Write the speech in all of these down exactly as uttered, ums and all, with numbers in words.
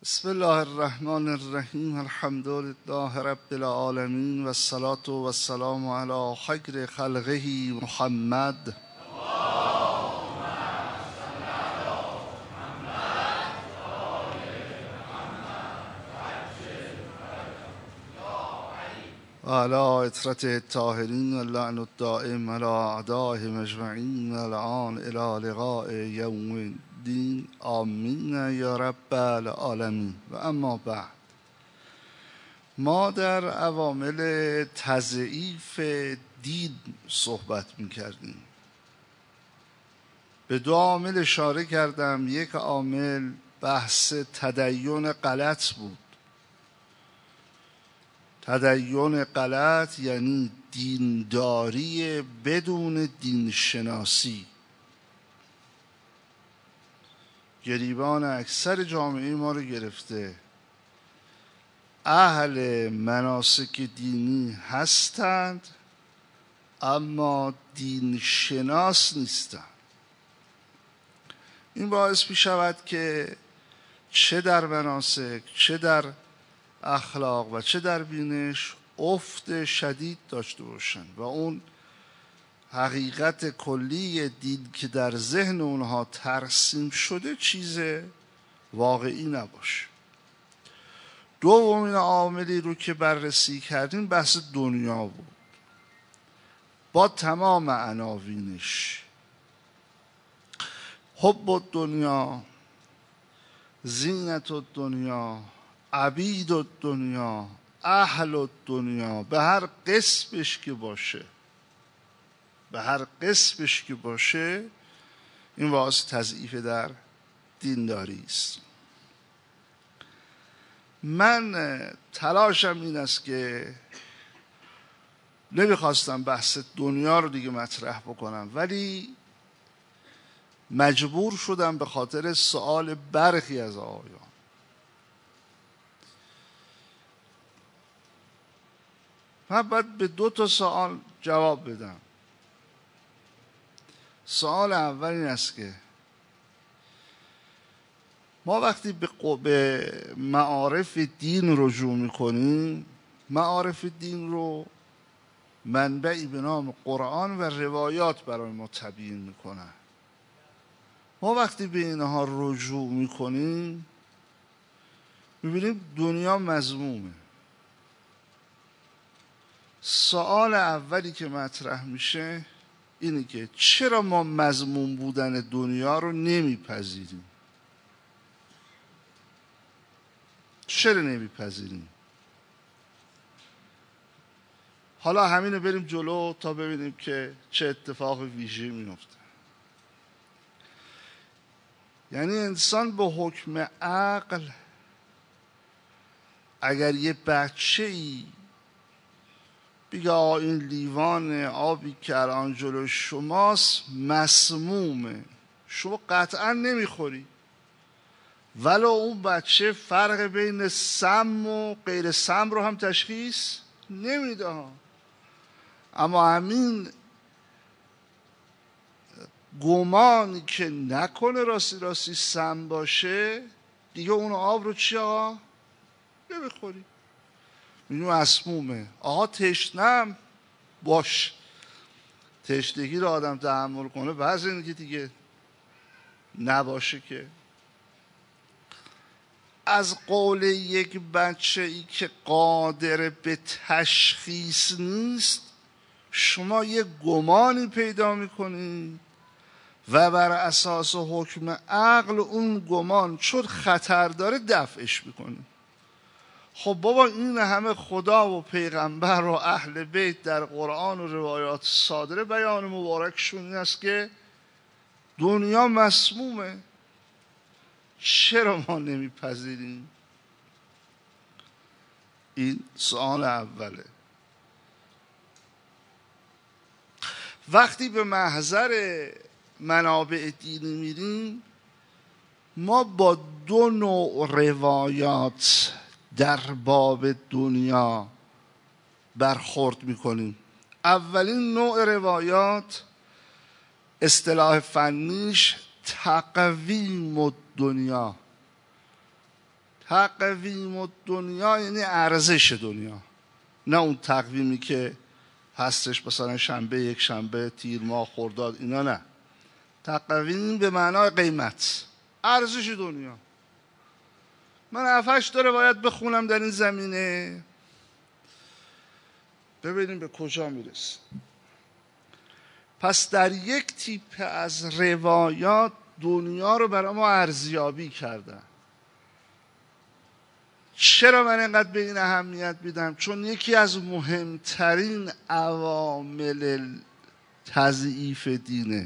بسم الله الرحمن الرحیم. الحمد لله رب العالمین و الصلاة و السلام علی خیر خلقه محمد. و علی اطرت الطاهرین و اللعن الدائم علی اعدائهم اجمعین و الان الی لقاء یوم الدین. آمین یا رب العالمین. و اما بعد، ما در عوامل تضعیف دین صحبت می کردیم. به دو عامل اشاره کردم. یک عامل بحث تدین غلط بود. تدین غلط یعنی دینداری بدون دین شناسی. گریبان اکثر جامعه ما رو گرفته. اهل مناسک دینی هستند اما دین شناس نیستند. این باعث می شود که چه در مناسک، چه در اخلاق و چه در بینش افت شدید داشته باشند و اون حقیقت کلی دین که در ذهن اونها ترسیم شده چیز واقعی نباشه. دومین عاملی رو که بررسی کردیم بحث دنیا بود، با تمام عناوینش: حب الدنیا، زینت الدنیا، عبید الدنیا، اهل الدنیا. به هر قسمش که باشه به هر قسمش که باشه این باعث تضعیف در دینداری است. من تلاشم این است که نمیخواستم بحث دنیا رو دیگه مطرح بکنم، ولی مجبور شدم به خاطر سؤال برخی از آقایان. من باید به دو تا سوال جواب بدم. سوال اول این است که ما وقتی به معارف دین رجوع میکنیم، معارف دین رو منبعی به نام قرآن و روایات برای ما تبیین میکنن. ما وقتی به اینها رجوع میکنیم میبینیم دنیا مذمومه. سوال اولی که مطرح میشه اینه که چرا ما مذموم بودن دنیا رو نمیپذیریم؟ چرا نمیپذیریم؟ حالا همینو بریم جلو تا ببینیم که چه اتفاق ویژه‌ای میفته. یعنی انسان به حکم عقل اگر یه بچه‌ای بگه آقا این لیوان آبی که الان جلو شماست مسمومه، شما قطعا نمیخوری، ولو اون بچه فرق بین سم و غیر سم رو هم تشخیص نمیده. اما همین گمانی که نکنه راستی راستی سم باشه دیگه اون آب رو چی آقا نمیخوری، اینو مسمومه. آقا تشنم باش، تشنگی رو آدم تحمل کنه، بعضی اینه که دیگه نباشه که. از قول یک بچه ای که قادر به تشخیص نیست شما یه گمانی پیدا میکنید و بر اساس حکم عقل اون گمان چون خطر داره دفعش میکنید. خب بابا این همه خدا و پیغمبر و اهل بیت در قرآن و روایات صادره بیان مبارکشون این است که دنیا مسمومه. چرا ما نمیپذیریم؟ این سوال اوله. وقتی به محضر منابع دینی میریم ما با دو نوع روایات در باب دنیا برخورد میکنیم. اولین نوع روایات اصطلاح فنیش تقویم الدنیا، تقویم و دنیا یعنی ارزش دنیا، نه اون تقویمی که هستش مثلا شنبه، یک شنبه، تیر ماه، خرداد، اینا نه. تقویم به معنای قیمت، ارزش دنیا. من هفتش تا روایت بخونم در این زمینه ببینیم به کجا میرسه. پس در یک تیپ از روایات دنیا رو برای ما ارزیابی کردن. چرا من اینقدر به این اهمیت میدم؟ چون یکی از مهمترین عوامل تضعیف دینه.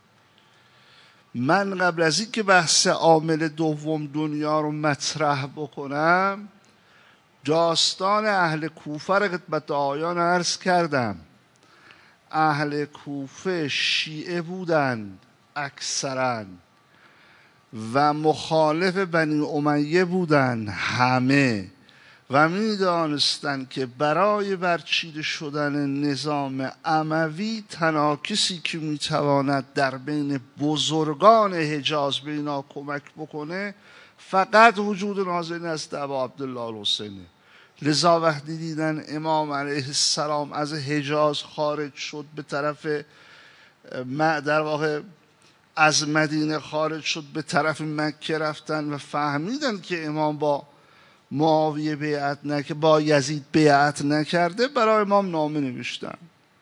من قبل از این که بحث عامل دوم دنیا رو مطرح بکنم، داستان اهل کوفه رو خدمت آیان عرض کردم. اهل کوفه شیعه بودند اکثرا و مخالف بنی امیه بودند همه، و می‌دانستند که برای برچیده شدن نظام اموی تناکسی که میتواند در بین بزرگان حجاز به اینا کمک بکنه فقط وجود نازنین است ابا عبدالله الحسینی. لذا وقتی دیدن امام علیه السلام از حجاز خارج شد به طرف، در واقع از مدینه خارج شد به طرف مکه رفتن و فهمیدن که امام با معاویه بیعت نکرده، با یزید بیعت نکرده، برای امام نامه نوشتن،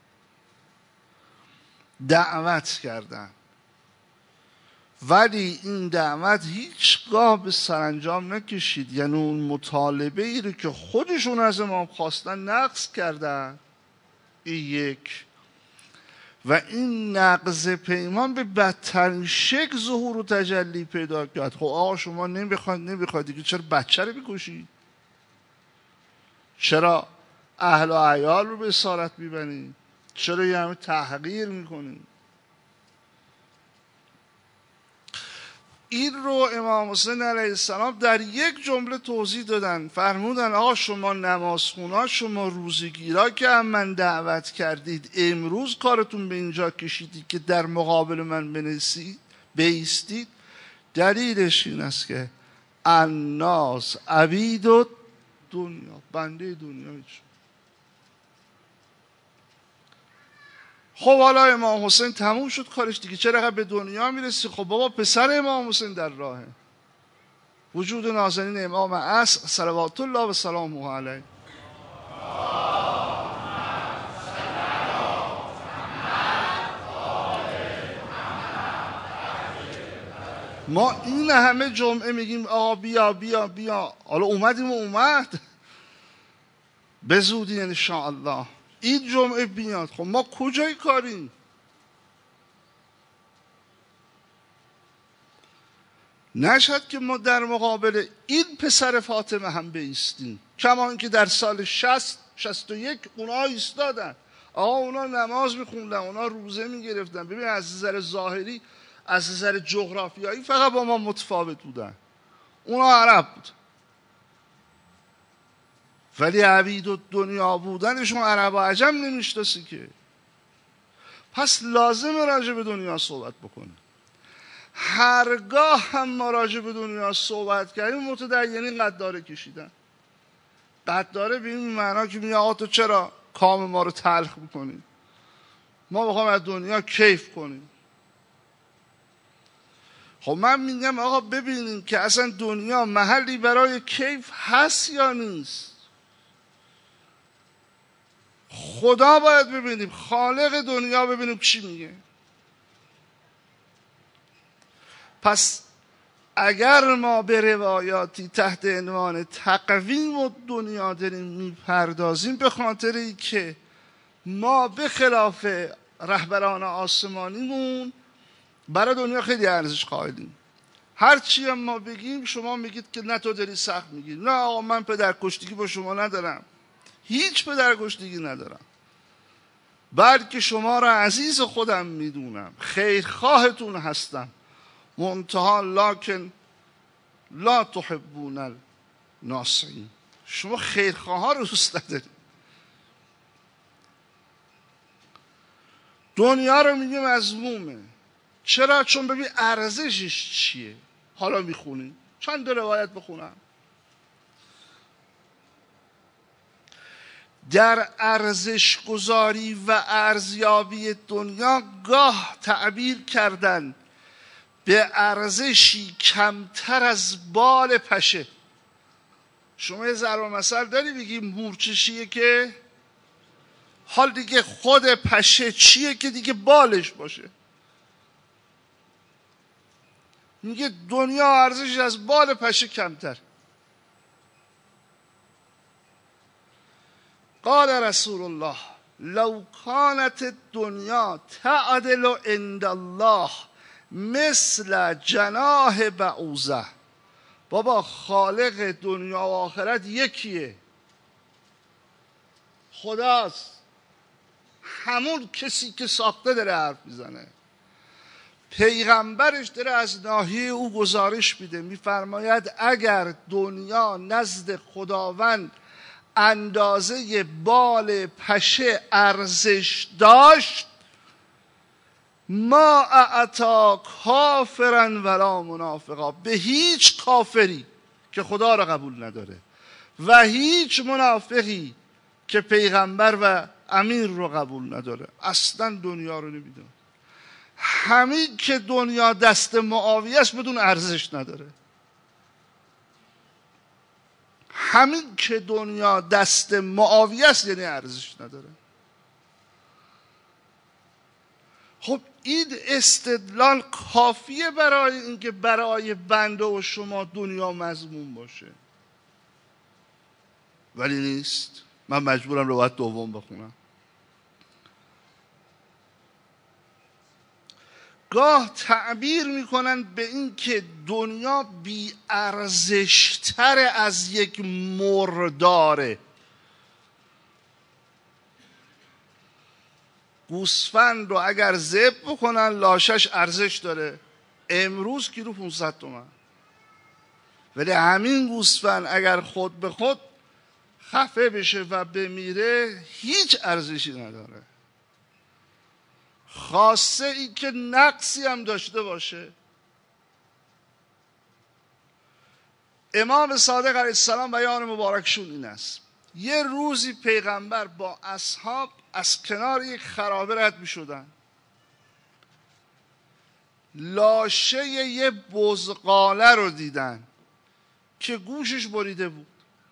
دعوت کردن. ولی این دعوت هیچگاه به سرانجام نکشید. یعنی اون مطالبه ای رو که خودشون از امام خواستن نقض کردن. این یک. و این نقض پیمان به بدترین شکل ظهور و تجلی پیدا کرد. خب آقا شما نمیخواید نمیخواید دیگه چرا بچه رو بکشید؟ چرا اهل و عیال رو به اسارت میبرید؟ چرا یه همه تحقیر میکنید؟ این رو امام حسین علیه السلام در یک جمله توضیح دادن. فرمودن آقا شما نمازخونا، شما روزگیرا که هم من دعوت کردید، امروز کارتون به اینجا کشیدید که در مقابل من بنویسید بیستید، دلیلش این است که الناس عبید و دنیا، بنده دنیا. خب حالا امام حسین تموم شد کارش دیگه، چرا به دنیا میرسی؟ خب بابا پسر امام حسین در راهه، وجود نازنین امام عصر صلوات الله و سلامه علیه. ما این همه جمعه میگیم آقا بیا بیا بیا، حالا اومدیم و اومد به زودی انشاءالله این جمعه بیاد. خب ما کجای کاریم؟ نشد که ما در مقابل این پسر فاطمه هم بیستیم، کما اینکه در سال شصت شصت و یک اونا ایستادن. آقا اونا نماز میخوندن، اونا روزه میگرفتن. ببین از نظر ظاهری، از نظر جغرافیایی فقط با ما متفاوت بودن. اونا عرب بود، ولی عبید و دنیا بودنشون عرب و عجم نمیشناسی که. پس لازم راجع به دنیا صحبت بکنیم. هرگاه هم ما راجع به دنیا صحبت کردیم متدینین قداره کشیدن. قداره به این معنا که میگه آقا تو چرا کام ما رو تلخ میکنی؟ ما بخوام از دنیا کیف کنیم. خب من میگم آقا ببینیم که اصلا دنیا محلی برای کیف هست یا نیست. خدا باید ببینیم، خالق دنیا ببینیم چی میگه. پس اگر ما به روایاتی تحت عنوان تقویم و دنیا داریم میپردازیم، به خاطر ای که ما به خلاف رهبران آسمانیمون برای دنیا خیلی ارزش قائلیم. هرچی هم ما بگیم شما میگید که نه تو داری سخت میگی. نه آقا من پدرکشتگی با شما ندارم، هیچ پدرکشتگی ندارم، بلکه شما را عزیز خودم میدونم، خیرخواهتون هستم، منتها لکن لا تحبون الناصحین. شما خیرخواه ها رو دوست ندارید. دنیا رو میگه مذمومه. چرا؟ چون ببین ارزشش چیه. حالا میخونیم چند روایت بخونم. در ارزش گذاری و ارزیابی دنیا گاه تعبیر کردن به ارزشی کمتر از بال پشه. شما یه ضرب المثل داری بگی مورچه چیه که حال دیگه خود پشه چیه که دیگه بالش باشه. میگه دنیا ارزشش از بال پشه کمتر. قال رسول الله لو كانت الدنيا تعدل عند الله مثل جناح بعوضه. بابا خالق دنیا و آخرت یکیه، خداست. همون کسی که ساخته داره حرف میزنه، پیغمبرش داره از ناحیه او گزارش میده، میفرماید اگر دنیا نزد خداوند اندازه بال پشه ارزش داشت ما اعطا کافرا ولا منافقا، به هیچ کافری که خدا را قبول نداره و هیچ منافقی که پیغمبر و امیر رو قبول نداره اصلا دنیا رو نمیده. همین که دنیا دست معاویه است بدون ارزش نداره. همین که دنیا دست معاویه است یعنی ارزش نداره. خب این استدلال کافیه برای اینکه برای بنده و شما دنیا مضمون باشه، ولی نیست. من مجبورم روایت دوم بخونم. گاه تعبیر میکنن به این که دنیا بی ارزشتر از یک مرداره. گوسفند رو اگر ذبح بکنن لاشش ارزش داره، امروز کیلو پانصد تومن. ولی همین گوسفند اگر خود به خود خفه بشه و بمیره هیچ ارزشی نداره، خاصه این که نقصی هم داشته باشه. امام صادق علیه السلام بیان مبارکشون این است: یه روزی پیغمبر با اصحاب از کنار یک خرابه رد می شدن، لاشه یه بزغاله رو دیدن که گوشش بریده بود.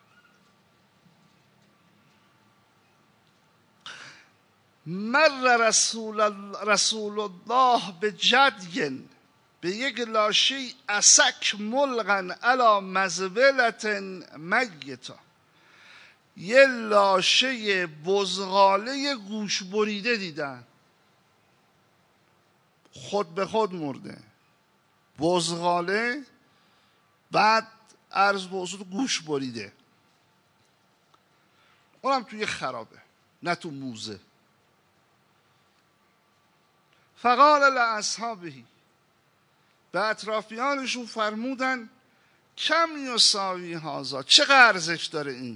مر رسول, رسول الله به جدین، به یک لاشه اسک ملغن علی مزبلت میتا، یه لاشه بزغاله گوش بریده دیدن، خود به خود مرده. بزغاله بعد عرض به حضور گوش بریده، اونم توی خرابه نه تو موزه. فقال لاصحابه، به اطرافیانشون فرمودن کم یساوی هذا، چقدر ارزش داره این؟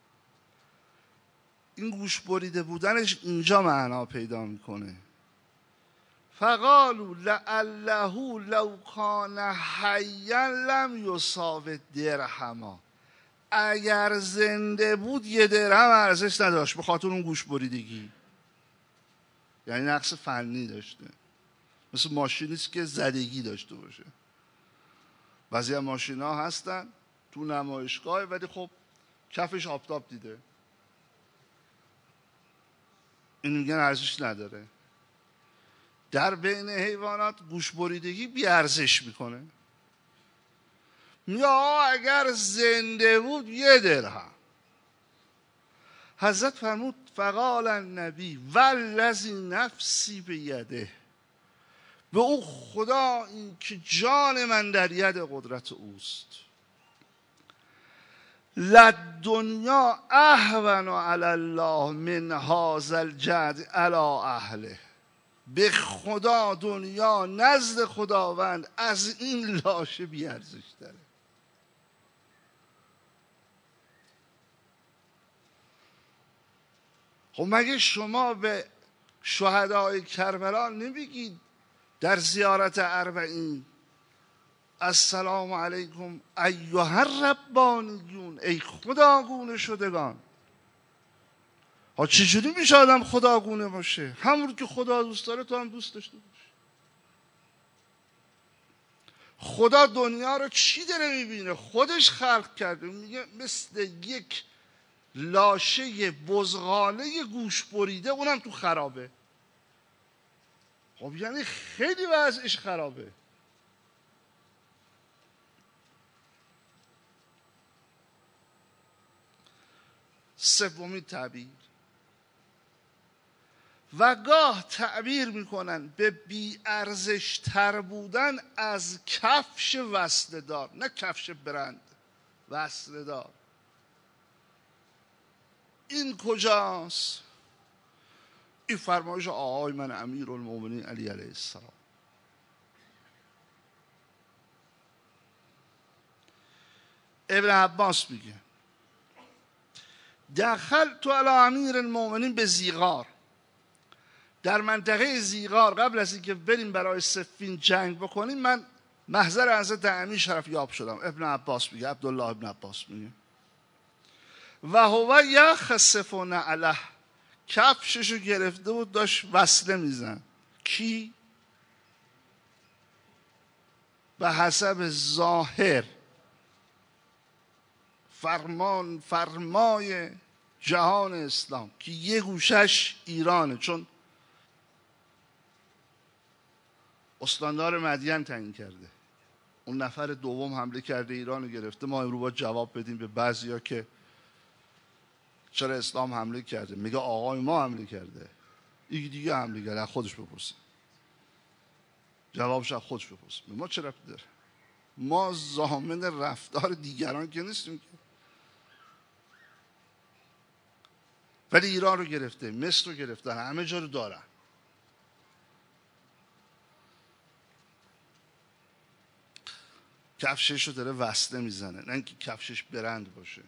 این گوش بریده بودنش اینجا معنا پیدا میکنه. فقالوا لعله لو کان حیا لم یساوی درهما، اگر زنده بود یه درهم ارزش نداشت به خاطر اون گوش بریدگی. یعنی نقص فنی داشته، مثل ماشینیست که زدگی داشته باشه. بعضی از ماشینا هستن تو نمایشگاه ولی خب کفش آفتاب دیده، این میگن ارزش نداره. در بین حیوانات گوش بریدگی بی ارزش میکنه. یا اگر زنده بود یه درهم. حضرت فرمود فقال النبی والذی نفسی بیده، به او خدا این که جان من در ید قدرت اوست، لدنیا اهون علی الله من هذا الجد علی اهله، به خدا دنیا نزد خداوند از این لاشه بی ارزش داره. خب مگه شما به شهدای کربلا نمیگید در زیارت اربعین السلام علیکم ایها الربانیون، ای خداگونه شدگان؟ ها چجوری میشه آدم خداگونه باشه؟ همون که خدا دوست داره تو هم دوست داشته باش. خدا دنیا رو چی داره میبینه؟ خودش خلق کرده، میگه مثل یک لاشه بزغاله گوش بریده اونم تو خرابه. خب یعنی خیلی وضعش خرابه. سومی تعبیر، و گاه تعبیر میکنن به بی ارزش تر بودن از کفش وصله دار، نه کفش برند، وصله دار. این کجاست؟ این فرمایش آقای من امیرالمومنین علی علیه السلام. ابن عباس میگه دخلت علی امیر المؤمنین به زیغار، در منطقه زیغار قبل از اینکه بریم برای صفین جنگ بکنیم من محضر حضرت امیر شرف یاب شدم. ابن عباس میگه، عبدالله ابن عباس میگه و هو یخسف نعله، کفششو گرفته بود داشت وصله میزن. کی؟ به حسب ظاهر فرمان فرمای جهان اسلام که یه گوشش ایرانه، چون استاندار مدین تعیین کرده. اون نفر دوم حمله کرده ایران رو گرفته. ما امروز باید جواب بدیم به بعضیا که چرا اسلام حمله کرده. میگه آقای ما حمله کرده، یکی دیگه حمله کرده، خودش بپرسه. جوابش از خودش بپرسه. ما چه ربطی داره؟ ما ضامن رفتار دیگران که نیستیم که. ولی ایران رو گرفته، مصر رو گرفتن، همه جا رو دارن. کفشش رو داره وصله میزنه، نه اینکه کفشش برند باشه.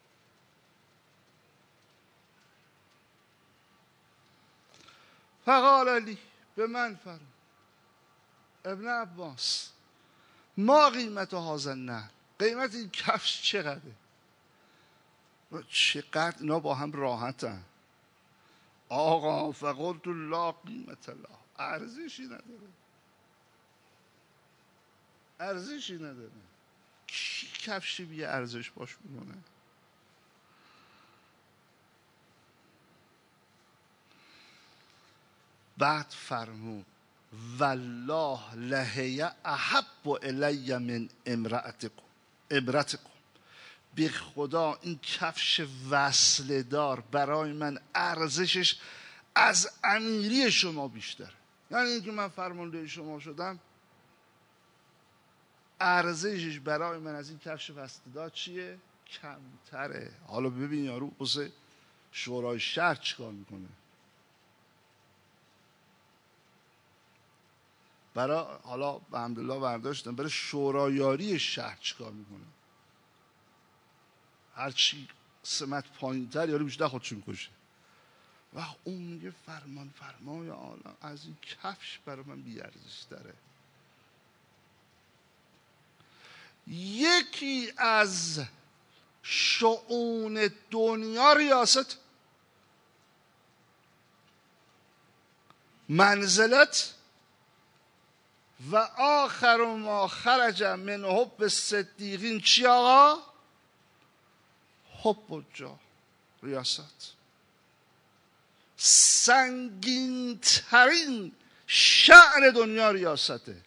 فقال علی، به من فرمود ابن عباس ما قیمت هذا نه، قیمت این کفش چقدره؟ چقدر اینا با هم راحتن آقا. فقلت لا قیمت له، ارزشی نداره، ارزشی نداره. کی کفشی بی ارزش باش میمونه؟ بعد فرمود والله لهیه احب الی من امرأتکم، امرأتکم، به خدا این کفش وصله دار برای من ارزشش از امیری شما بیشتر. یعنی اینکه من فرمانده شما شدم، ارزشش برای من از این کفش وصله دار چیه؟ کمتره. حالا ببین یارو واسه شورای شهر چیکار میکنه، برای حالا الحمدلله برداشتن برای شورایاری شهر چیکار میکنه. هرچی سمت پایین تر یارو بیشتر خودشون کشه. و اون میگه فرمان فرمای عالم از این کفش برای من بیارزش داره. یکی از شؤون دنیا ریاست، منزلت، و آخر ما خرج من حب الصدیقین چی آقا؟ حب الجاه، ریاست. سنگین ترین شأن دنیا ریاسته.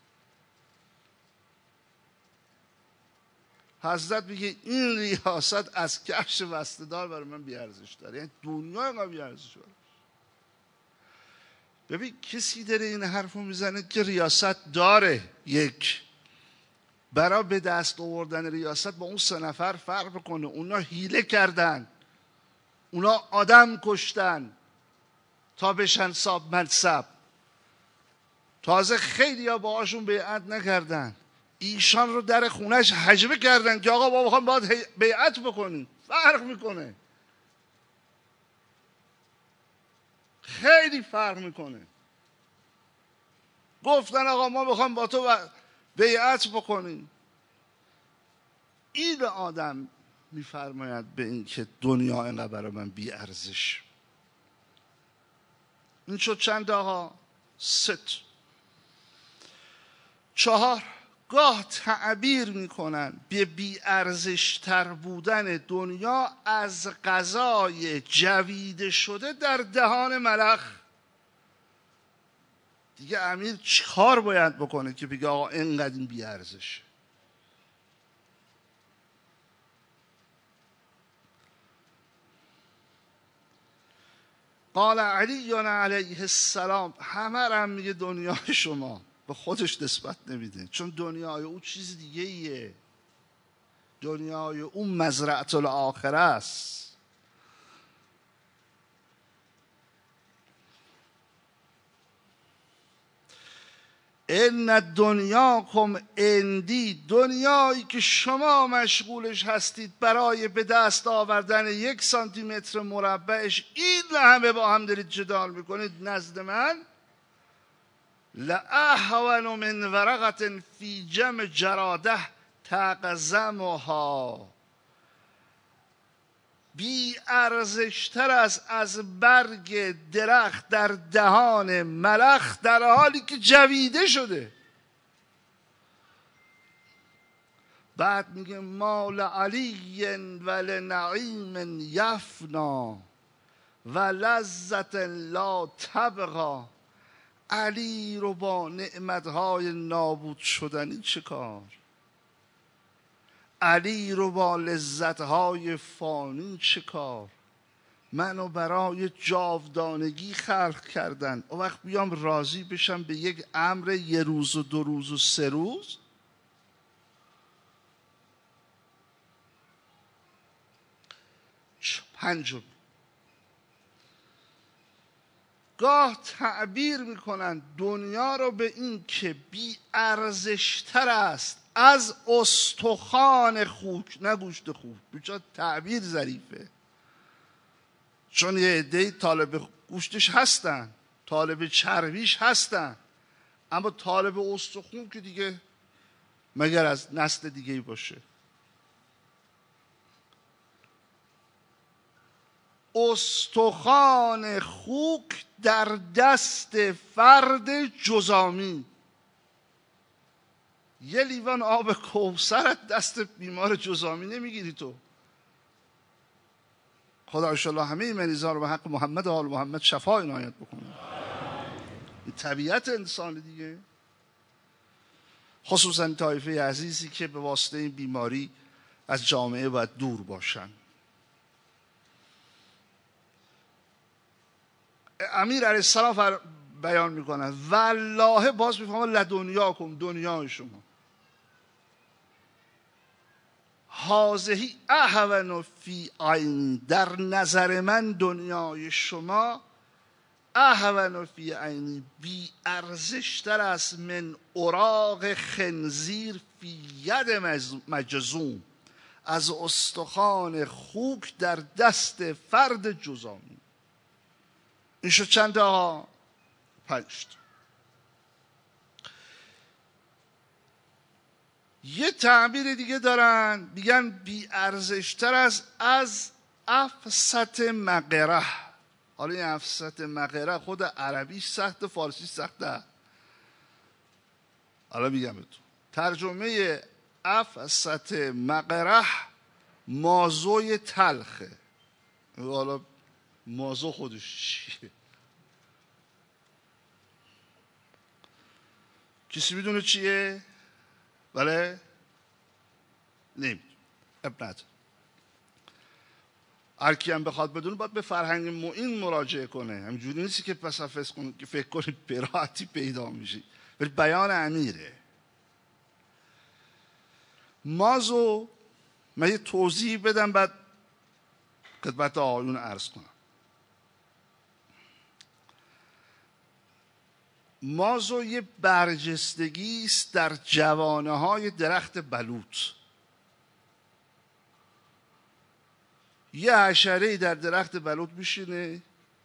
حضرت میگه این ریاست از کفش وصله دار برای من بیارزش داره. یعنی دنیا اینقدر بیارزش داره. ببین کسی داره این حرف رو میزنه که ریاست داره، یک برای به دست آوردن ریاست با اون سه نفر فرق کنه. اونا حیله کردن، اونا آدم کشتن تا بشن صاحب منصب. تازه خیلی ها باهاشون بیعت نکردن، ایشان رو در خونش حجبه کردن که آقا ما بخوام باید بیعت بکنیم. فرق میکنه، خیلی فرق میکنه. گفتن آقا ما بخوام با تو بیعت بکنیم. این آدم میفرماید به این که دنیا اینقدر برای من بی ارزش. این شد چند آقا؟ ست. چهار، گاه تعبیر میکنن به بی‌ارزش‌تر بودن دنیا از غذای جویده شده در دهان ملخ. دیگه امیر چی کار باید بکنه که بگه آقا اینقدر این بی‌ارزشه؟ قال علی علیه السلام، همه هم میگه دنیای شما، به خودش نسبت نمیده، چون دنیای او چیز دیگه ایه. دنیای او مزرعة الاخره است. ان دنیاکم عندی، دنیایی که شما مشغولش هستید برای به دست آوردن یک سانتی متر مربعش این همه با هم دارید جدال میکنید، نزد من لأهون من ورقة فی جم جراده تقزمها، بی ارزشتر است از برگ درخت در دهان ملخ در حالی که جویده شده. بعد میگه مال علی ولنعیم یفنا و لذت لا تبقی، علی رو با نعمتهای نابود شدنی چه کار؟ علی رو با لذتهای فانی چه کار؟ منو برای جاودانگی خلق کردن، اون وقت بیام راضی بشم به یک امر یه روز و دو روز و سه روز؟ پنجم، گاه تعبیر میکنن دنیا رو به این که بی ارزشتر است از استخوان خوک، نه گوشت خوک. بچه تعبیر ظریفه، چون یه عده‌ای طالب گوشتش هستن، طالب چربیش هستن، اما طالب استخوان که دیگه مگر از نسل دیگه باشه. استخوان خوک در دست فرد جزامی. یه لیوان آب کوثر دست بیمار جزامی نمیگیری تو. خدا انشاءالله همه مریضان رو به حق محمد و آل محمد شفا عنایت بکنه. این طبیعت انسان دیگه، خصوصا طایفه عزیزی که به واسطه این بیماری از جامعه باید دور باشن. امیر علیه السلام بیان میکنن والله، باز میفهمن لدنیاکم، دنیای شما، هازهی اهون فی عینی، در نظر من دنیای شما اهون فی عینی، بی ارزشتر است من اوراق خنزیر فی ید مجزوم، از استخوان خوک در دست فرد جزامی. این شد چند آقا؟ پنج. یه تعبیر دیگه دارن، میگن بی ارزشتر است از افسط مقره. حالا این افسط مقره خود عربیش سخت، فارسی سخته. حالا میگم بهتون ترجمه افسط مقره مازوی تلخه. حالا مازو خودش چیه؟ کسی میدونه چیه؟ بله؟ نمیدونه. اب نداره. هر کی هم بخواد بدونه باید به فرهنگ معین مراجعه کنه. همینجوری نیستی که پس فکر کنید که فکر کنید به راحتی پیدا میشی. ولی بیان امیره. مازو من یه توضیح بدم بعد خدمت آقایون عرض کنم. مازو یه برجستگی است در جوانه های درخت بلوط. یه حشره‌ای در درخت بلوط میشینه،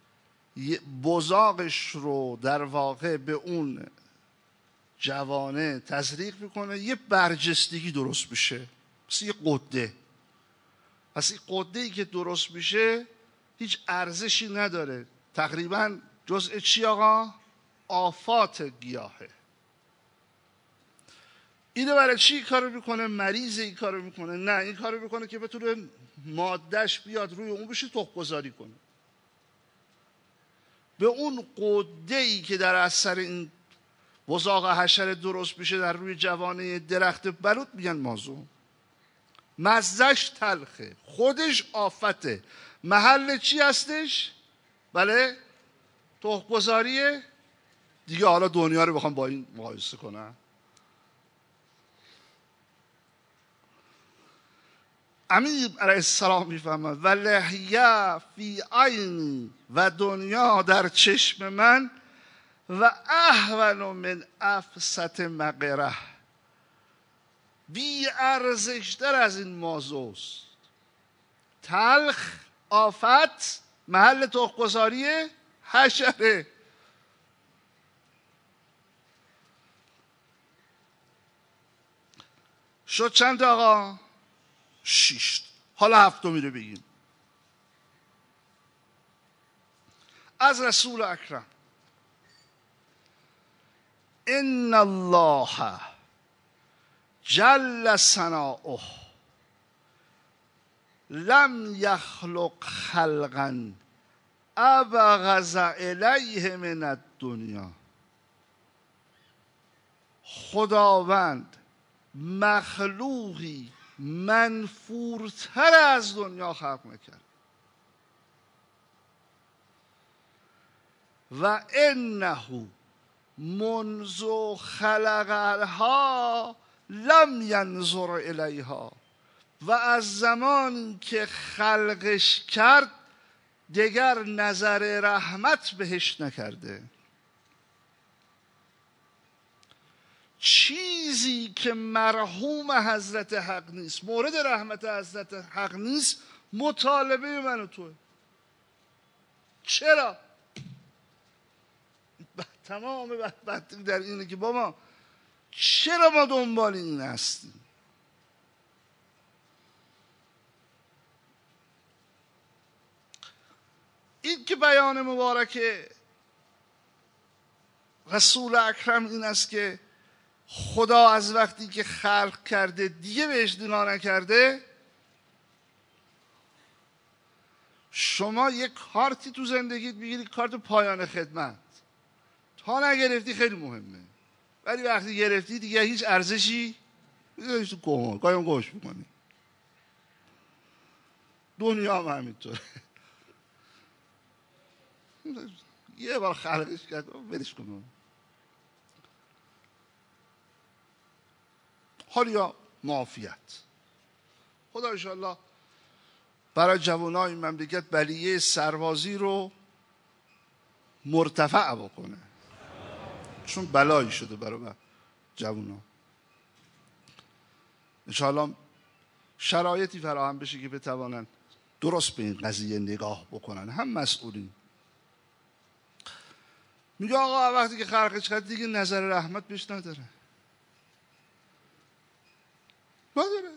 بزاقش رو در واقع به اون جوانه تزریق میکنه، یه برجستگی درست میشه، مثل یه قده. پس این قده‌ای که درست میشه هیچ ارزشی نداره، تقریبا جزء چی آقا؟ آفات گیاهه. اینو برای چی کارو میکنه؟ مریض این کارو میکنه؟ نه، این کارو میکنه که بتونه مادهش بیاد روی اون بشه تخم گذاری کنه. به اون قده‌ای که در اثر این وزاق حشره درست میشه در روی جوانه درخت بلوط میگن مازون. مزهش تلخه، خودش آفته. محل چی هستش؟ بله، تخم گذاریه دیگه. حالا دنیا رو بخوام با این مقایسه کنم، امیر علیه السلام میفهمد و لحیه فی عینی، و دنیا در چشم من، و اهون من افسط مقره، بی ارزشتر از این موضوعست. تلخ، آفت، محل تخم گذاری حشره. شد چند آقا؟ شیشت. حالا هفتمی رو بگیم. از رسول اکرم: ان الله جل ثناؤه لم یخلق خلقا ابغض الیه من الدنیا. خداوند مخلوقی منفورتر از دنیا خلق نکرد. و انه منذ خلقها لم ینظر الیها، و از زمانی که خلقش کرد دیگر نظر رحمت بهش نکرده. چیزی که مرحوم حضرت حق نیست، مورد رحمت حضرت حق نیست، مطالبه من و توه. چرا؟ تمام بدبختی در اینه که بابا چرا ما دنبال این هستیم؟ این که بیان مبارک رسول اکرم این است که خدا از وقتی که خلق کرده دیگه بهش نگاه نکرده. شما یک کارتی تو زندگیت میگیری، کارت پایان خدمت، تا نگرفتی خیلی مهمه، ولی وقتی گرفتی دیگه هیچ ارزشی میذاریش تو گوه، قایم گوش میکنی. دنیا هم همینطوره. یه بار خلقش کرد برش کنم. حالا یا معافیت. خدا انشاءالله برای جوانای مملکت بلیه سربازی رو مرتفع بکنه، چون بلایی شده برای جوانا. انشاءالله شرایطی فراهم بشه که بتوانن درست به این قضیه نگاه بکنن، هم مسئولین. میگه آقا وقتی که خلقش کرد دیگه نظر رحمت بهش نداره. نداره.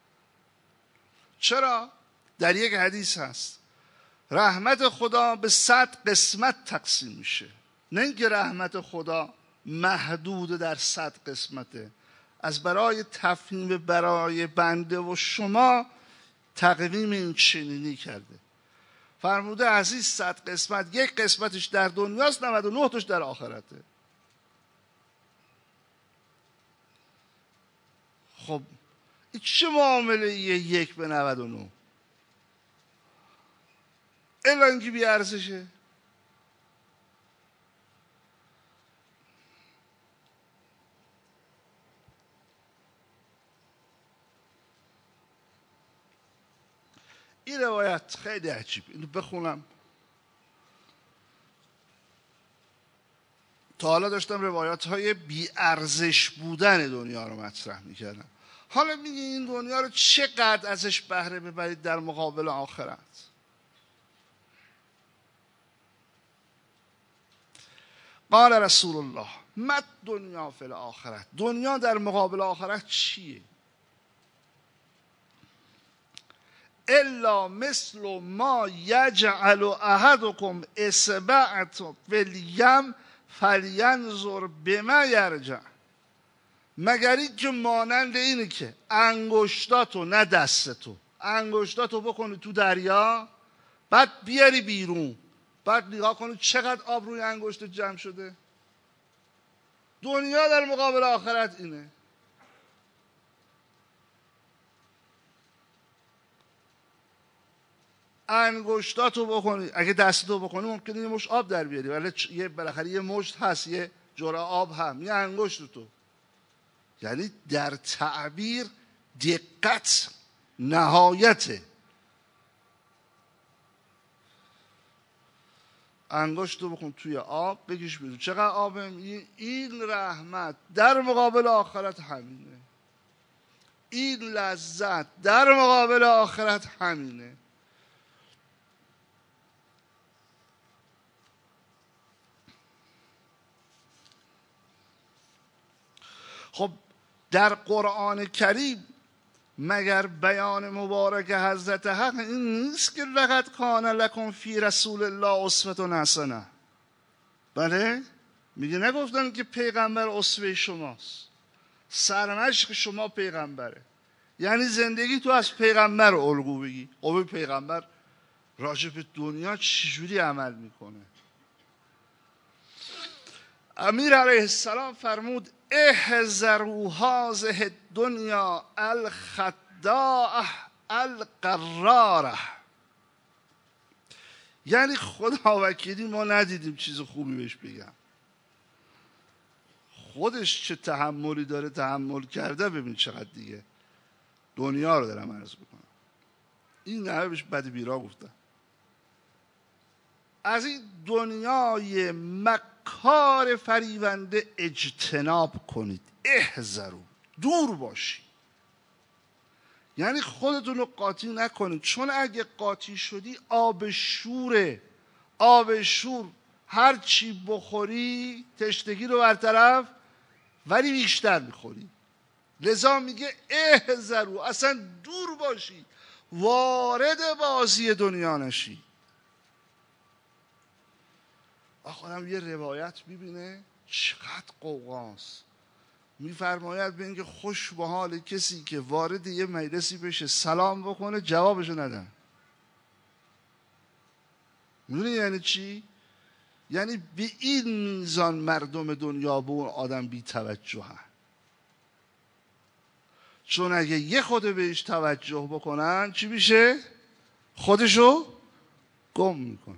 چرا؟ در یک حدیث هست رحمت خدا به صد قسمت تقسیم میشه. نه اینکه رحمت خدا محدود در صد قسمته، از برای تفهیم برای بنده و شما تقویم این چنینی کرده. فرموده عزیز صد قسمت، یک قسمتش در دنیاست، نود و نه تاش در آخرته. خب این چه معامله یه یک به نود و نه؟ الا اینکه بی ارزشه. این روایت خیلی عجیب، اینو بخونم. تا حالا داشتم روایات های بی ارزش بودن دنیا رو مطرح میکردم، حالا میگه این دنیا رو چقدر ازش بهره ببرید در مقابل آخرت. قال رسول الله مد دنیا فی الاخرت، دنیا در مقابل آخرت چیه؟ الا مثل ما یجعل احدکم اصبعه فی الیم فلینظر بما یرجع، مگر این که مانند اینه که انگشتاتو، نه دستتو، انگشتاتو بکنی تو دریا، بعد بیاری بیرون، بعد نگاه کنی چقدر آب روی انگشت جمع شده. دنیا در مقابل آخرت اینه. انگشتاتو بکنی، اگه دستتو بکنی ممکنه یه مشت آب در بیاری، ولی یه بالاخره یه مشت هست، یه جرعه آب هم، یه انگشتتو. یعنی در تعبیر دقت نهایته. انگشتو بکن توی آب، بکش بیرون، چقدر آبه؟ این رحمت در مقابل آخرت همینه، این لذت در مقابل آخرت همینه. خب در قرآن کریم مگر بیان مبارک حضرت حق این نیست که لقد کان لکم فی رسول الله اسوة حسنه؟ بله، میگه نگفتن که پیغمبر اسوه شماست، سرمشق شما پیغمبره، یعنی زندگی تو از پیغمبر الگو بگی. خب پیغمبر راجع به دنیا چجوری عمل میکنه؟ امیر علیه السلام فرمود احذروا هذه الدنیا الخداعه القراره. یعنی خدا وکیلی ما ندیدیم چیز خوبی بهش بگم، خودش چه تحملی داره تحمل کرده، ببین چقدر دیگه. دنیا رو دارم عرض بکنم، این همه بهش بد بیرا گفتن. از این دنیای مکار فریبنده اجتناب کنید، احذروا، دور باشید. یعنی خودتون رو قاطی نکنید، چون اگه قاطی شدی آب شوره. آب شور هر چی بخوری تشنگی رو برطرف، ولی بیشتر میخوری. لذا میگه احذروا، اصلا دور باشید، وارد بازی دنیا نشید. آخرم یه روایت میبینه چقدر قوقاست، میفرماید به اینکه خوش به حال کسی که وارد یه مجلسی بشه سلام بکنه جوابشو ندن. میدونی یعنی چی؟ یعنی به این میزان مردم دنیا به اون آدم بی توجه هن. چون اگه یه خود بهش توجه بکنن چی میشه؟ خودشو گم میکنه،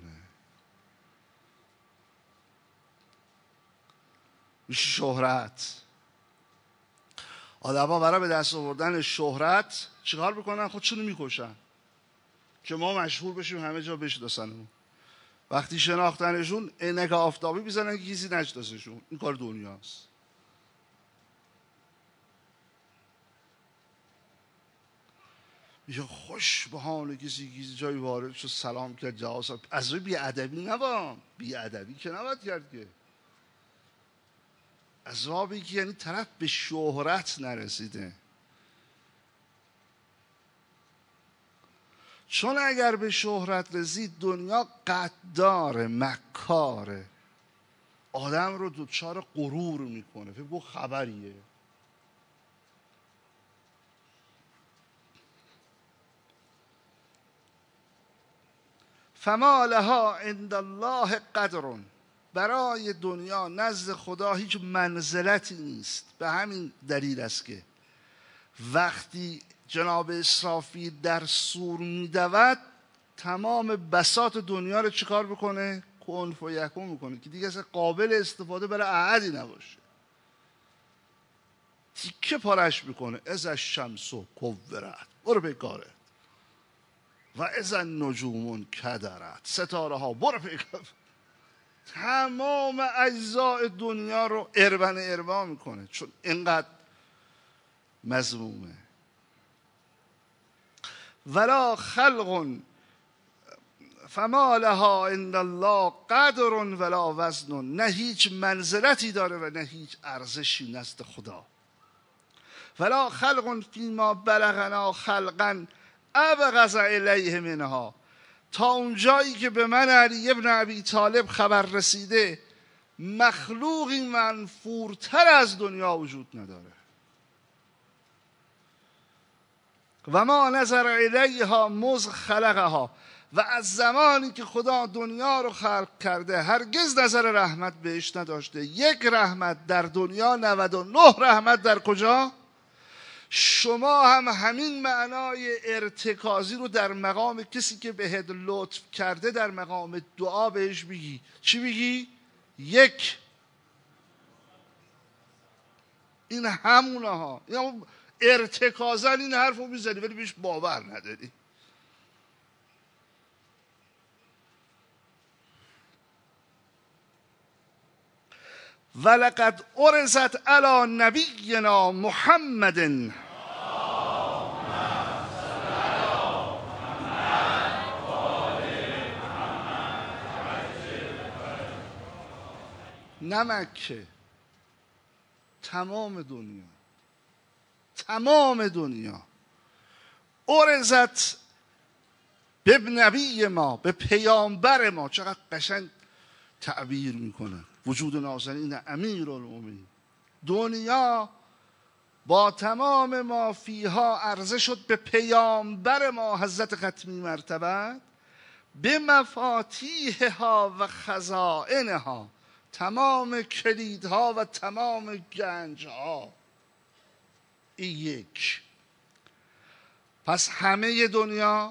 میشه شهرت. آدم ها برای به دست آوردن شهرت چیکار میکنن؟ خودشونو میکشن که ما مشهور بشیم، همه جا بشناسنمون. وقتی شناختنشون عینک آفتابی میزنن که کسی نشناسشون. این کار دنیاست. میگه خوش به حال کسی که جایی وارد شد سلام کرد جواب داد. از روی بی‌ادبی نبا، بی‌ادبی که نباید کرد که، از بابی که یعنی طرف به شهرت نرسیده. چون اگر به شهرت رسید دنیا قداره، مکاره، آدم رو دوچار غرور میکنه، فکر کن خبریه. فما لها عند الله قدر، برای دنیا نزد خدا هیچ منزلتی نیست. به همین دلیل است که وقتی جناب اسرافیل در صور میدود تمام بساط دنیا رو چیکار بکنه؟ کن فیکون میکنه که دیگه اصلا قابل استفاده برای احدی نباشه. تیکه پارش میکنه. اذا الشمس کورت، برو به کاره. و اذا النجوم کدرت، ستاره ها برو به کاره. تمام اجزاء دنیا رو اربن اربا میکنه چون اینقدر مذمومه. ولا خلق فما لها عند الله قدر ولا وزن، نه هیچ منزلتی داره و نه هیچ ارزشی نزد خدا. ولا خلق فیما بلغنا خلقا ابغض الیه منها، تا اونجایی که به من علی ابن ابی طالب خبر رسیده مخلوقی منفورتر از دنیا وجود نداره. و ما نظر الیها مذ خلقها، و از زمانی که خدا دنیا رو خلق کرده هرگز نظر رحمت بهش نداشته. یک رحمت در دنیا، نود و نه رحمت در کجا؟ شما هم همین معنای ارتکازی رو در مقام کسی که بهت لطف کرده در مقام دعا بهش بگی. چی بگی؟ یک. این همونه ها، ارتکازا این حرف رو میزنی ولی بهش باور نداری. ولقد عرضت علی نبینا محمد نه مکه، تمام دنیا، تمام دنیا عرضت به نبی ما، به پیامبر ما. چقدر قشنگ تعبیر میکنه وجود نازنین امیرالمومنین. دنیا با تمام ما فیها عرضه شد به پیامبر ما حضرت ختمی مرتبه، به مفاتیحها و خزائنها، تمام کلیدها و تمام گنجها. این یک. پس همه دنیا،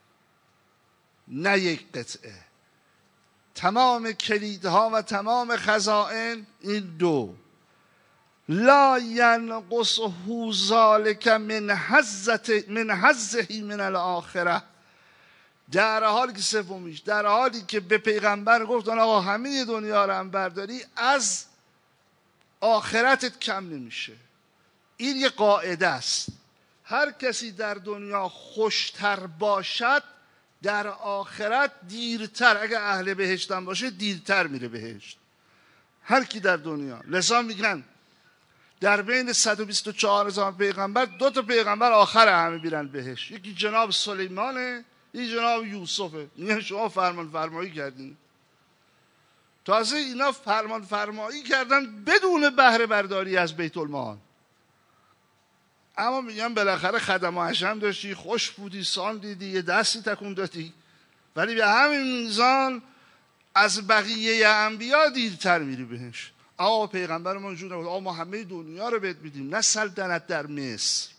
نه یک قطعه. تمام کلیدها و تمام خزائن، این دو. لا ینقصه ذلک من حظه من حظه من الاخره، در حالی که سومیش، در حالی که به پیغمبر گفتن آقا همه دنیا رو هم برداری از آخرتت کم نمیشه. این یه قاعده است، هر کسی در دنیا خوشتر باشد در آخرت دیرتر، اگه اهل بهشتم باشه دیرتر میره بهشت. هر کی در دنیا، لذا میگن در بین صد و بیست و چهار هزار پیغمبر دو تا پیغمبر آخر همه میرن بهشت، یکی جناب سلیمانه، یکی جناب یوسفه. میگن شما فرمان فرمایی کردین. تازه اینا فرمان فرمایی کردن بدون بهره برداری از بیت المال. اما میگن بالاخره خدم و حشم داشتی، خوش بودی، سان دیدی، یه دستی تکون دادی، ولی به همین میزان از بقیه انبیا دیرتر میری بهش. آقا پیغمبر ما جون بود، آقا ما همه دنیا رو بهت میدیم، نه سلطنت در مصر،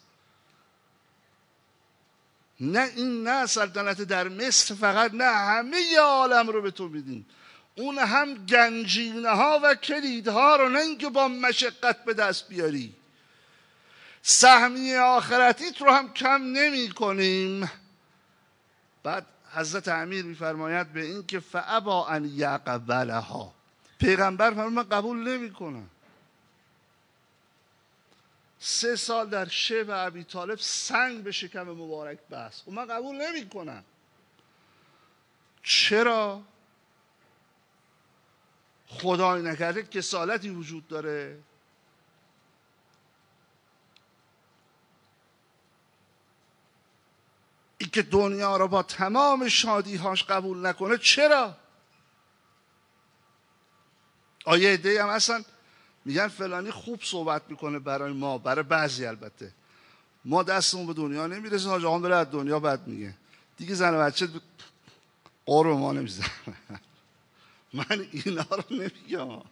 نه این، نه سلطنت در مصر فقط، نه همه عالم رو به تو میدیم. اون هم گنجینه ها و کلیدها رو، نه اینکه با مشقت به دست بیاری. سهمیه آخرتیت رو هم کم نمی کنیم. بعد حضرت امیر میفرماید به این که فابا ان یقبلها، پیغمبر فرمود من قبول نمی کنم. سه سال در شب ابی طالب سنگ به شکم مبارک بست و من قبول نمی کنم. چرا؟ خدای نکرده کسالتی وجود داره؟ این که دنیا رو با تمام شادیهاش قبول نکنه چرا؟ آیه عده‌ای هم اصلا میگن فلانی خوب صحبت میکنه برای ما، برای بعضی البته، ما دستمون به دنیا نمیرسه، حاج آقا داره از دنیا بد میگه، دیگه زن و بچه قرب ما نمیزن. من اینا رو نمیگم،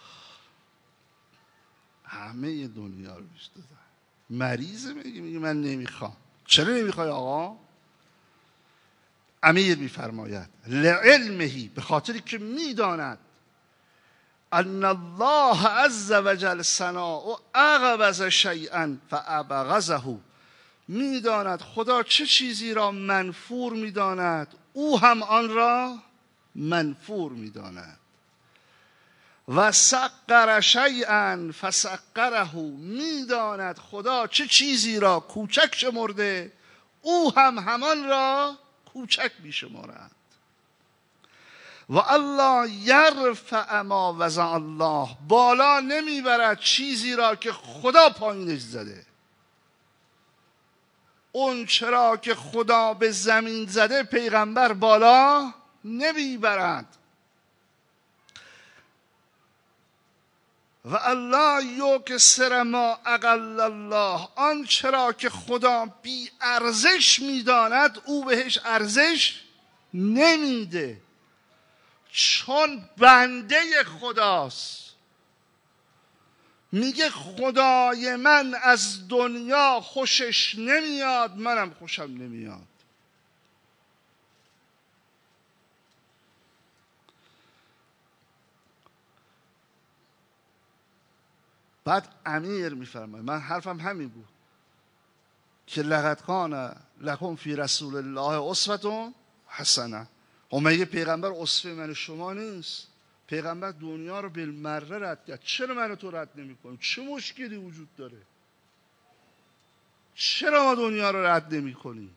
همه دنیا رو بیشتر مریضه. میگه میگه من نمیخوام. چرا نمیخوای آقا؟ امیر میفرماید لعلمهی، به خاطری که میداند ان الله عز وجل صناع اغبظ شیئا فابغضه، میداند خدا چه چیزی را منفور میداند او هم آن را منفور میداند. و سقر شیئا فسقره، میداند خدا چه چیزی را کوچک شمرده او هم همان را کوچک میشمارد. و الله یرفع ما وضع الله، بالا نمیبرد چیزی را که خدا پایینش زده. اون چرا که خدا به زمین زده پیغمبر بالا نمیبرد. و الله یکسر ما اقل الله، آن چرا که خدا بی ارزش میداند او بهش ارزش نمیده، چون بنده خداست. میگه خدای من از دنیا خوشش نمیاد، منم خوشم نمیاد. بعد امیر میفرماید، من حرفم همین بود که لقد کان لکم فی رسول الله اسوة حسنه. و مگه پیغمبر اسوه من شما نیست؟ پیغمبر دنیا رو بالمره رد کرد، چرا من تو رد نمی کنیم؟ چه مشکلی وجود داره؟ چرا ما دنیا رو رد نمی کنیم؟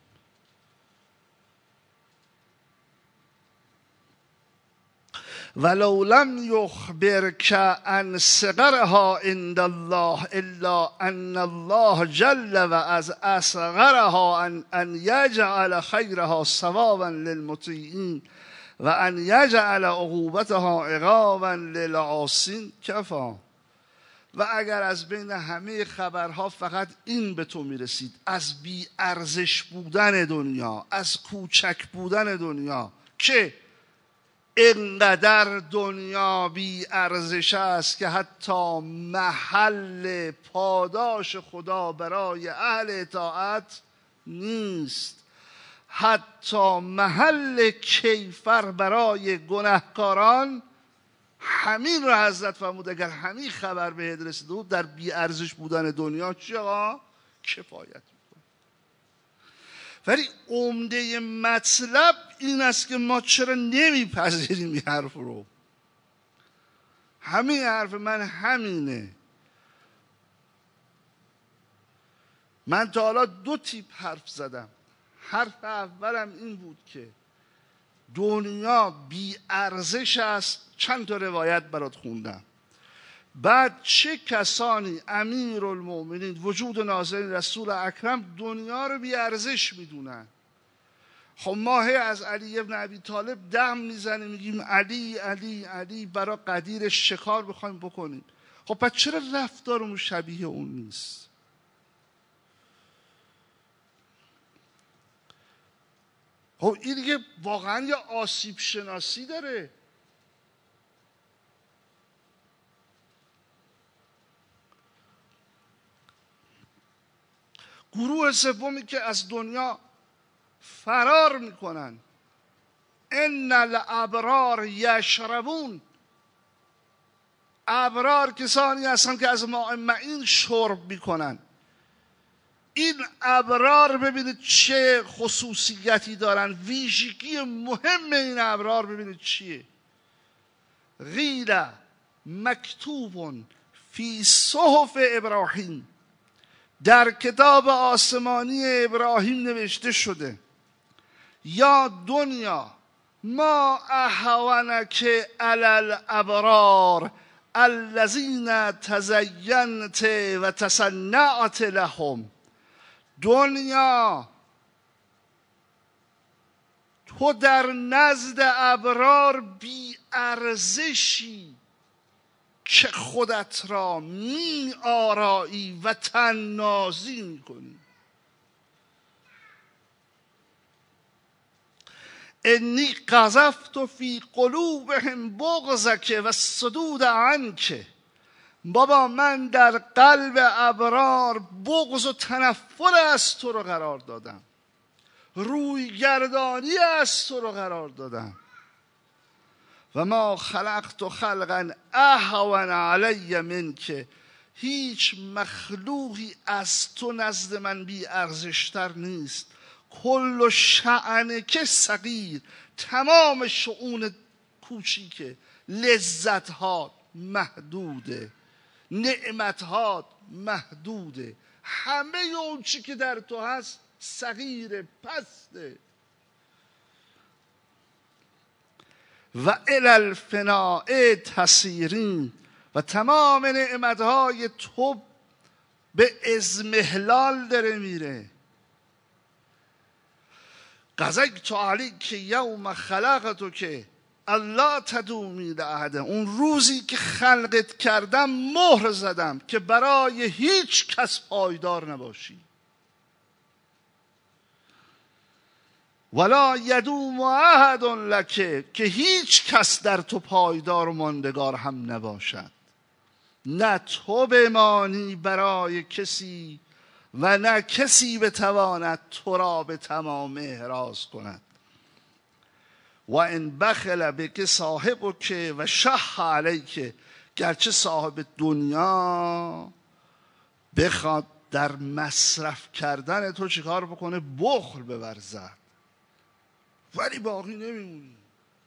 ولو لم یخبرک عن صغرها عند الله الا ان الله جل و از اصغرها ان ان یجعل خیرها ثوابا للمطیعین و ان یجعل عقوبتها عقابا للعاصین کفا. و اگر از بین همه خبرها فقط این به تو میرسید، از بی ارزش بودن دنیا، از کوچک بودن دنیا، که اینقدر دنیا بی ارزش است که حتی محل پاداش خدا برای اهل اطاعت نیست، حتی محل کیفر برای گناهکاران. همین رو حضرت فرمود اگر همین خبر بهت رسیده بود در بی ارزش بودن دنیا چی آقا؟ کفایت میکنه. ولی عمده مطلب این است که ما چرا نمیپذیریم این حرف رو. همین حرف من همینه. من تا حالا دو تیپ حرف زدم. حرف اولم این بود که دنیا بی ارزش است، چند تا روایت برات خوندم. بعد چه کسانی امیر المؤمنین وجود ناظرین رسول اکرم دنیا رو بی ارزش میدونن. خب ما هی از علی ابن ابی طالب دم میزنیم، میگیم علی علی علی، برای قدیرش شکار بخوایم بکنیم. خب پس چرا رفتارمون شبیه اون نیست؟ خب این دیگه واقعا یه آسیب شناسی داره. گروه سومی که از دنیا فرار میکنن، ان الابرار یشربون، ابرار کسانی هستن که از ماء معین شرب میکنن. این ابرار ببینید چه خصوصیتی دارن، ویژگی مهم این ابرار ببینید چیه. غیل مکتوب فی صحف ابراهیم، در کتاب آسمانی ابراهیم نوشته شده، یا دنیا ما اهونک علی الابرار الذین تزینت و تصنعت لهم. دنیا تو در نزد ابرار بی ارزشی که خودت را می آرایی و تنازی می کنی. انی قذفت فی قلوبهم بغضک و الصدود عنک. بابا من در قلب ابرار بغض و تنفر از تو رو قرار دادم، روی گردانی از تو رو قرار دادم. و ما خلقت خلقا اهون علی منک، هیچ مخلوقی از تو نزد من بی ارزشتر نیست. کل شأنک صغیر، تمام شؤون کوچیکه، لذتها محدوده، نعمتها محدوده، همه اون چی که در تو هست صغیر، پسته. و الی الفناء تسیرین، و تمام نعمتهای تو به ازمهلال داره میره. قضیت علیک یوم خلقتک الا تدومی لاحد، اون روزی که خلقت کردم مهر زدم که برای هیچ کس پایدار نباشی. ولا یدوم احد لک، که هیچ کس در تو پایدار و ماندگار هم نباشد. نه تو بمانی برای کسی و نه کسی بتواند تو را به تمام احراز کند. و ان بخل بک صاحبک و شح علیک، گرچه صاحب دنیا بخواد در مصرف کردن تو چیکار بکنه؟ بخل بورزد، ولی باقی نمیمونی.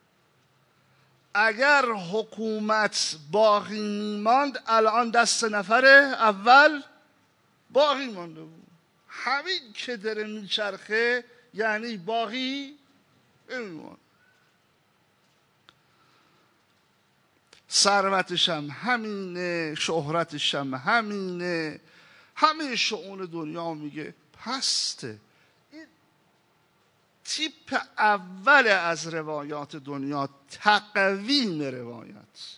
اگر حکومت باقی میماند الان دست نفر اول باقی مانده بود. همین که داره میچرخه یعنی باقی نمیماند. ثروتش هم همینه، شهرتش هم همینه، همه شؤون دنیا میگه پسته. این تیپ اول از روایات دنیا، تقویم روایت،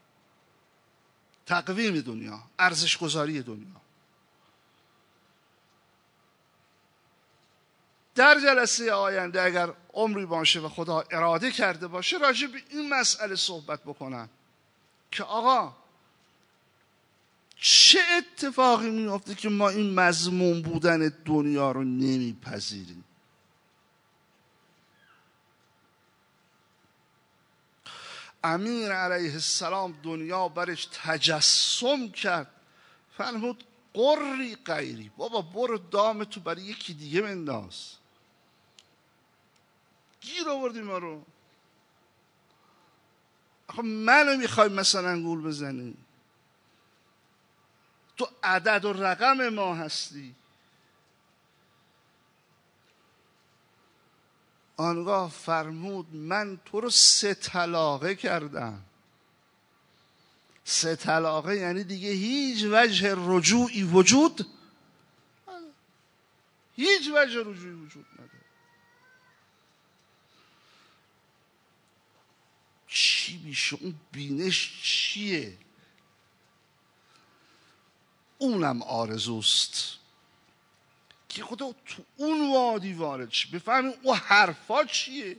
تقویم دنیا، ارزش گذاری دنیا. در جلسه آینده اگر عمری باشه و خدا اراده کرده باشه راجع به این مسئله صحبت بکنم که آقا چه اتفاقی میفته که ما این مذموم بودن دنیا رو نمیپذیریم. امیر علیه السلام دنیا برش تجسم کرد، فرمود قری غیری، بابا برو دام تو برای یکی دیگه بنداز. گیر آوردی ما رو. آخه منو میخوای مثلا گول بزنی؟ تو عدد و رقم ما هستی. آنگاه فرمود من تو رو سه طلاقه کردم. سه طلاقه یعنی دیگه هیچ وجه رجوعی وجود، هیچ وجه رجوعی وجود نداره. چی میشه؟ اون بینش چیه؟ اونم آرزوست که خدا تو اون وادی وارد شی، بفهمیم اون حرفا چیه.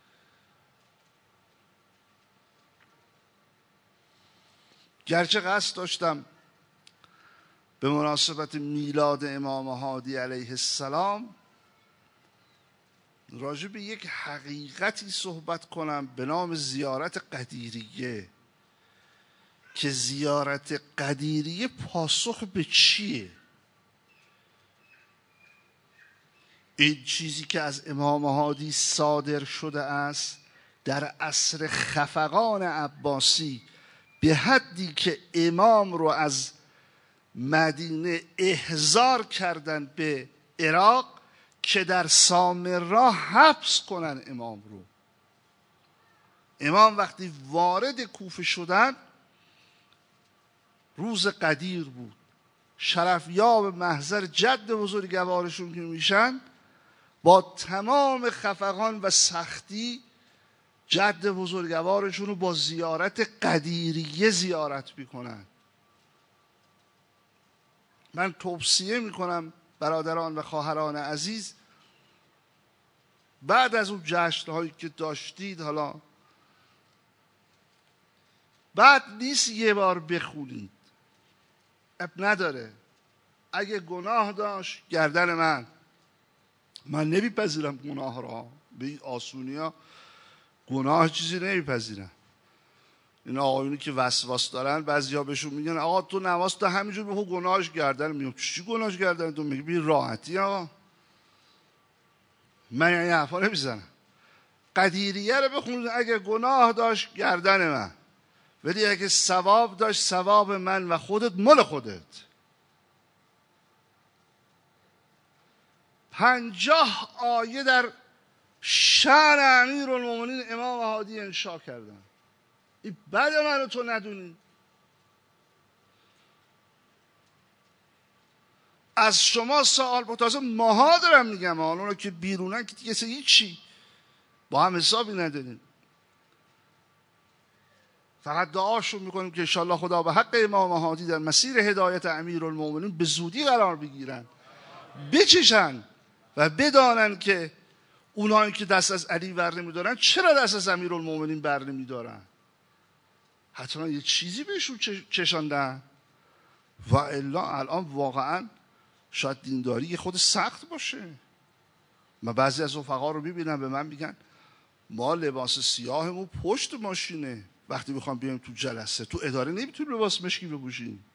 گرچه قصد داشتم به مناسبت میلاد امام هادی علیه السلام راجع به یک حقیقتی صحبت کنم به نام زیارت قدیریه، که زیارت قدیریه پاسخ به چیه؟ این چیزی که از امام هادی صادر شده است در عصر خفقان عباسی، به حدی که امام رو از مدینه احضار کردن به عراق که در سامرا حبس کنن امام رو. امام وقتی وارد کوفه شدن روز قدیر بود، شرفیاب محضر جد بزرگوارشون که میشن با تمام خفقان و سختی جد بزرگوارشون رو با زیارت قدیریه زیارت میکنن. من توصیه میکنم برادران و خواهران عزیز، بعد از اون جشنهایی که داشتید، حالا بعد نیست یه بار بخونید، اب نداره. اگه گناه داشت گردن من، من نمیپذیرم گناه را، به این آسونی ها گناه چیزی نمیپذیرم. این آقایونی که وسواس دارن بعضی ها بهشون میگن آقا تو نماز تا همینجور بخون گناهش گردن میام. چی گناهش گردن تو؟ میگه بی راحتی آقا، من این حرفا نمیزنم. قدیریه رو بخون، اگه گناه داشت گردن من، ولی اگه ثواب داشت ثواب من و خودت مال خودت. پنجاه آیه در شأن امیرالمومنین امام هادی انشا کردن. این بد منو تو ندونی. از شما سوال با تازه ماها دارم میگم، اونا که بیرونن که دیگه هیچی با هم حسابی نداریم، فقط دعاشون میکنیم که انشاءالله خدا به حق امام هادی در مسیر هدایت امیرالمومنین به زودی قرار بگیرن، بچشن و بدانن که اونایی که دست از علی بر نمیدارن چرا دست از امیرالمومنین بر نمیدارن، حتما یه چیزی بهشون چشاندن. و الا الان واقعا شاید دینداری یه خود سخت باشه. من بعضی از رفقا رو میبینم به من میگن ما لباس سیاهمون پشت ماشینه، وقتی میخوام بیایم تو جلسه تو اداره نمیتونیم لباس مشکی بپوشیم،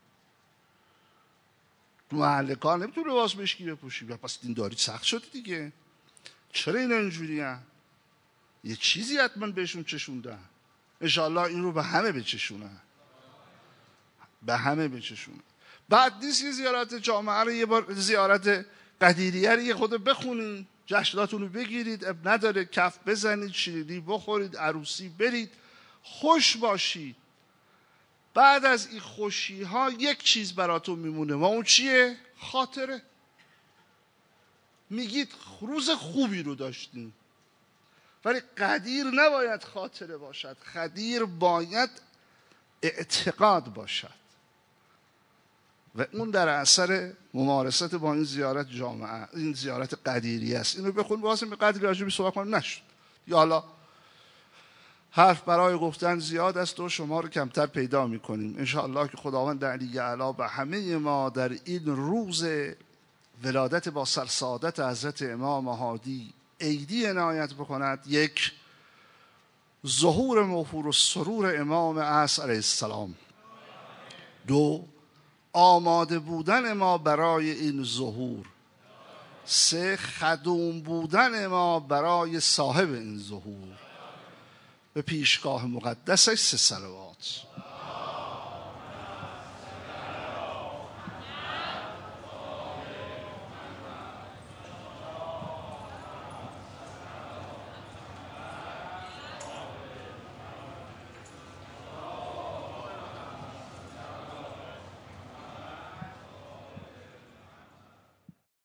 تو محل کار نمیتونیم لباس مشکی بپوشیم. پس دینداری سخت شده دیگه. چرا اینا اینجوری هن؟ یه چیزی حتما بهشون چشوندن، انشاءالله این رو به همه بچشونن، به همه بچشونن. بعد نیست یه زیارت جامعه رو یه بار زیارت قدیریه رو یه خود بخونید، جشناتون رو بگیرید، اب نداره، کف بزنید، شیرینی بخورید، عروسی برید، خوش باشید. بعد از این خوشی ها یک چیز براتون میمونه و اون چیه؟ خاطره. میگید روز خوبی رو داشتیم، ولی قدیر نباید خاطره باشد، قدیر باید اعتقاد باشد و اون در اثر ممارست با این زیارت جامعه، این زیارت قدیری است. اینو بخون واسه به قدری راجبی صحبت کنیم نشد، یا حالا حرف برای گفتن زیاد است و شما رو کمتر پیدا میکنیم. انشاءالله که خداوند علی اعلی به همه ما در این روز ولادت با سرسعادت حضرت امام هادی عیدی عنایت بکند. یک، ظهور موفور و سرور امام عصر علیه السلام. دو، آماده بودن ما برای این ظهور. سه، خدوم بودن ما برای صاحب این ظهور. به پیشگاه مقدسش سه صلوات.